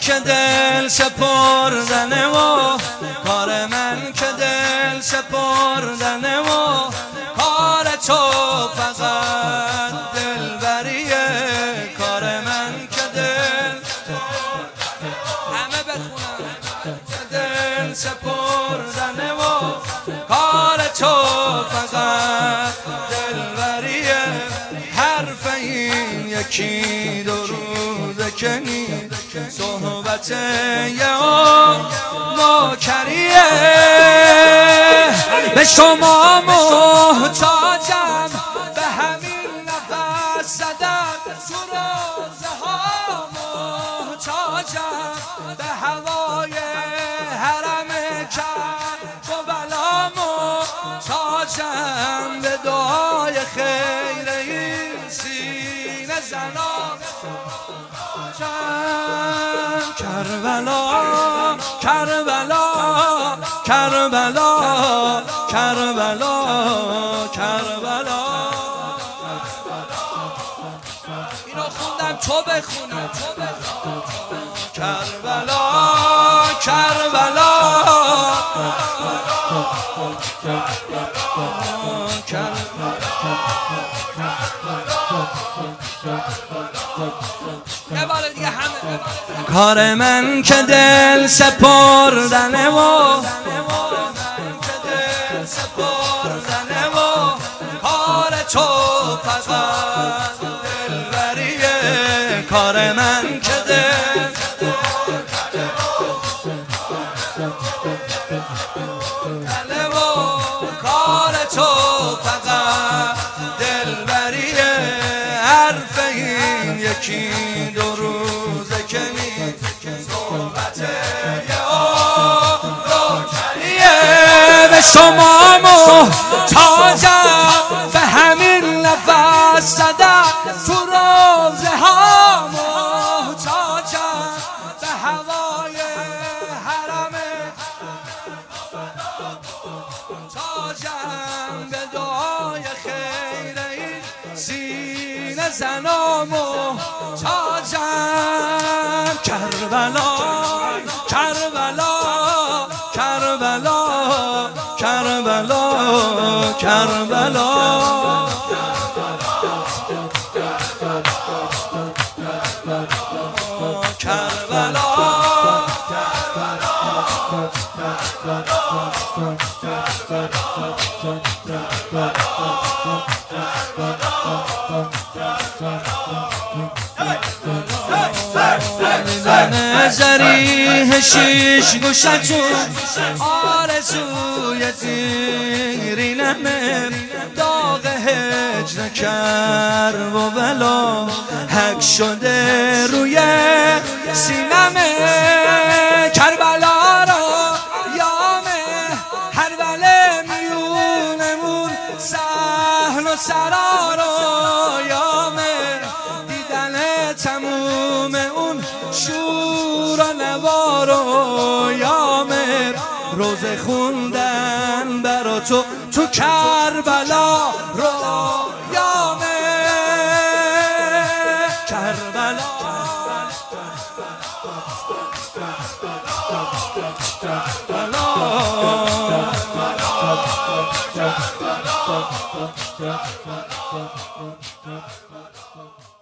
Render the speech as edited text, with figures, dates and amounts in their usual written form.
که دل سپردنه و کار من که دل سپردنه و کار تو فقط دلبریه. کار من که دل همه بخونم که دل سپردنه و کار تو فقط دلبریه. حرف این یکی دو روزه که نی صحبت یه نوکریه. به شما محتاجم به همین نفس زدن تو روزه ها محتاجم به هوای حرم کرب و بلا محتاجم به دعای خیر این سینه زنان. کربلا کربلا کربلا کربلا کربلا. اینو خوندم تو بخونم. کربلا کربلا کار من که دل سپردنه و کار تو فقط دلبریه. کار من که دل کار تو فقط دلبریه. حرف این یکی دو روزه که نی صحبت یه نوکریه. به شما محتاجم به همین نفس زدن تو روزه ها محتاجم به هوای حرم محتاجم به دعای خیر این سینه زنا محتاجم. کربلا کربلا کربلا کربلا کربلا کربلا زریح شیش گوشتون آرزوی دیرینمه. داغ هجر کرب و بلا حک شده روی سینمه. کربلا را یامه هر بله میونمون سهل و سرا را یامه. دیدن تموم اون شور و نوار و یامه. روزه خوندن برا تو تو کربلا رو یامه. کربلا کربلا